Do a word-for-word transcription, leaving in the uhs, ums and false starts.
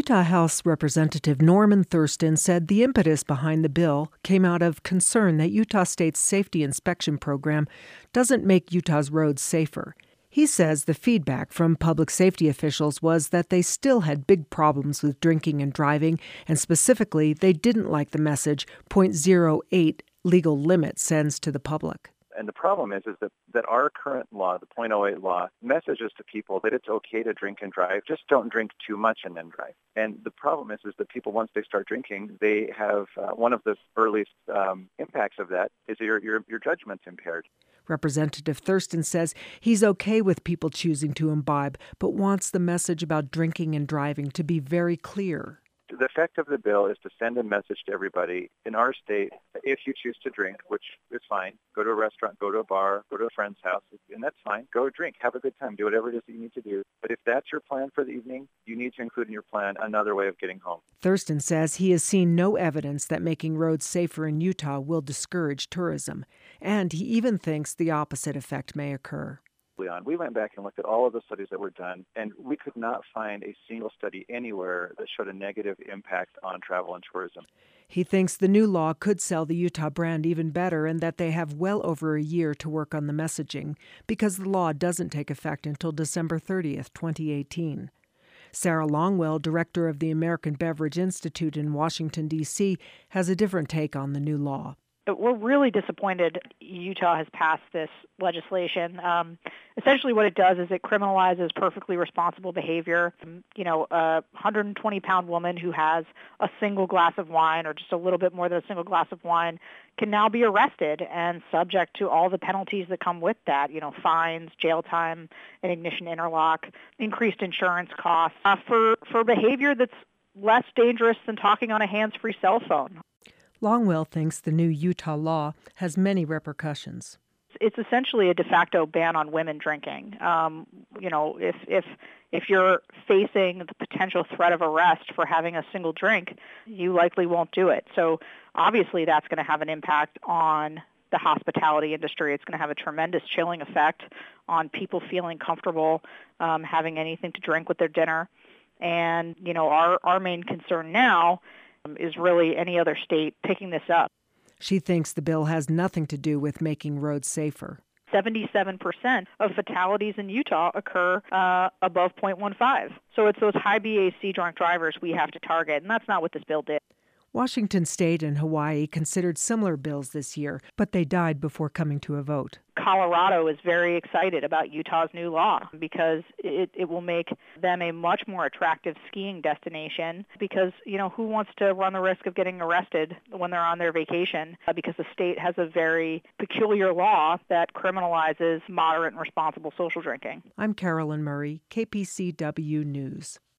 Utah House Representative Norman Thurston said the impetus behind the bill came out of concern that Utah State's safety inspection program doesn't make Utah's roads safer. He says the feedback from public safety officials was that they still had big problems with drinking and driving, and specifically, they didn't like the message point zero eight legal limit sends to the public. And the problem is, is that, that our current law, the point oh eight law, messages to people that it's okay to drink and drive. Just don't drink too much and then drive. And the problem is, is that people, once they start drinking, they have uh, one of the earliest um, impacts of that is your, your your judgment's impaired. Representative Thurston says he's okay with people choosing to imbibe, but wants the message about drinking and driving to be very clear. The effect of the bill is to send a message to everybody in our state. If you choose to drink, which is fine, go to a restaurant, go to a bar, go to a friend's house, and that's fine. Go drink, have a good time, do whatever it is that you need to do. But if that's your plan for the evening, you need to include in your plan another way of getting home. Thurston says he has seen no evidence that making roads safer in Utah will discourage tourism, and he even thinks the opposite effect may occur. We went back and looked at all of the studies that were done, and we could not find a single study anywhere that showed a negative impact on travel and tourism. He thinks the new law could sell the Utah brand even better and that they have well over a year to work on the messaging because the law doesn't take effect until December thirtieth, twenty eighteen. Sarah Longwell, director of the American Beverage Institute in Washington, D C, has a different take on the new law. We're really disappointed Utah has passed this legislation. Um, essentially what it does is it criminalizes perfectly responsible behavior. You know, a one hundred twenty pound woman who has a single glass of wine or just a little bit more than a single glass of wine can now be arrested and subject to all the penalties that come with that, you know, fines, jail time, an ignition interlock, increased insurance costs uh, for, for behavior that's less dangerous than talking on a hands-free cell phone. Longwell thinks the new Utah law has many repercussions. It's essentially a de facto ban on women drinking. Um, you know, if if if you're facing the potential threat of arrest for having a single drink, you likely won't do it. So obviously that's going to have an impact on the hospitality industry. It's going to have a tremendous chilling effect on people feeling comfortable um, having anything to drink with their dinner. And, you know, our, our main concern now is really any other state picking this up. She thinks the bill has nothing to do with making roads safer. seventy-seven percent of fatalities in Utah occur uh, above point one five. So it's those high B A C drunk drivers we have to target, and that's not what this bill did. Washington State and Hawaii considered similar bills this year, but they died before coming to a vote. Colorado is very excited about Utah's new law because it, it will make them a much more attractive skiing destination because, you know, who wants to run the risk of getting arrested when they're on their vacation? Uh, because the state has a very peculiar law that criminalizes moderate and responsible social drinking. I'm Carolyn Murray, K P C W News.